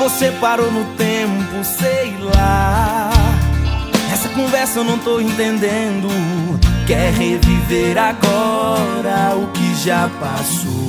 você parou no tempo, sei lá. Essa conversa eu não tô entendendo. Quer reviver agora o que já passou.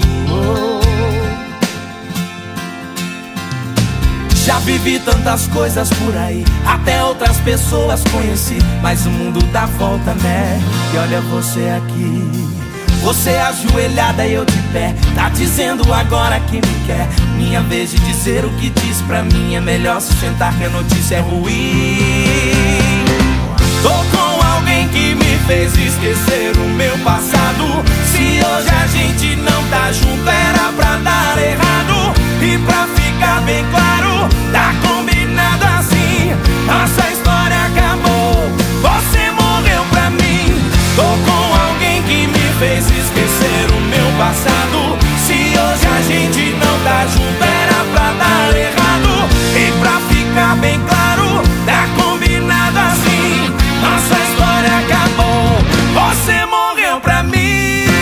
Já vivi tantas coisas por aí, até outras pessoas conheci, mas o mundo dá volta, né? E olha você aqui, você ajoelhada e eu de pé, tá dizendo agora que me quer. Minha vez de dizer o que diz pra mim, é melhor se sentar que a notícia é ruim. Tô com alguém que me fez esquecer o meu passado. Se hoje a gente não tá junto, era pra dar errado. E pra ficar bem claro, tá combinado assim, nossa história acabou, você morreu pra mim. Tô com alguém que me fez esquecer o meu passado. Se hoje a gente não tá junto, era pra dar errado. E pra ficar bem claro, tá combinado assim, nossa história acabou, você morreu pra mim.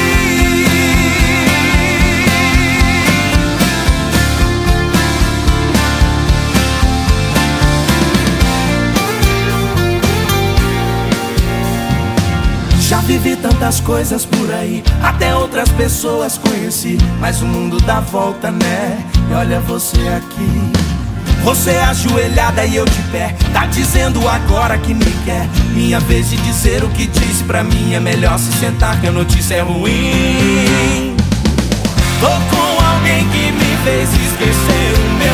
Já vivi tantas coisas por aí, até outras pessoas conheci, mas o mundo dá volta, né? E olha você aqui, você ajoelhada e eu de pé, tá dizendo agora que me quer. Minha vez de dizer o que disse pra mim, é melhor se sentar que a notícia é ruim. Tô com alguém que me fez esquecer o meu